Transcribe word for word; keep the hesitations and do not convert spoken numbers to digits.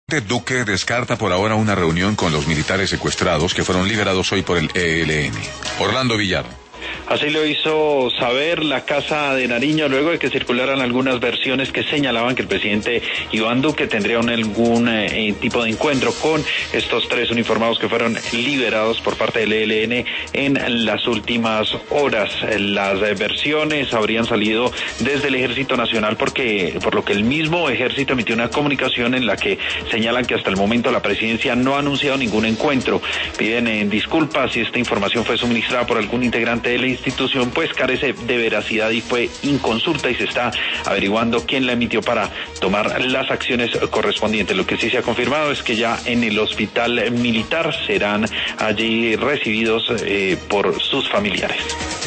Duque descarta por ahora una reunión con los militares secuestrados que fueron liberados hoy por el E L N. Orlando Villar. Así lo hizo saber la Casa de Nariño luego de que circularan algunas versiones que señalaban que el presidente Iván Duque tendría un, algún eh, tipo de encuentro con estos tres uniformados que fueron liberados por parte del E L N en las últimas horas. Las eh, versiones habrían salido desde el Ejército Nacional porque por lo que el mismo ejército emitió una comunicación en la que señalan que hasta el momento la presidencia no ha anunciado ningún encuentro. Piden eh, disculpas si esta información fue suministrada por algún integrante de la institución, pues carece de veracidad y fue inconsulta y se está averiguando quién la emitió para tomar las acciones correspondientes. Lo que sí se ha confirmado es que ya en el hospital militar serán allí recibidos eh, por sus familiares.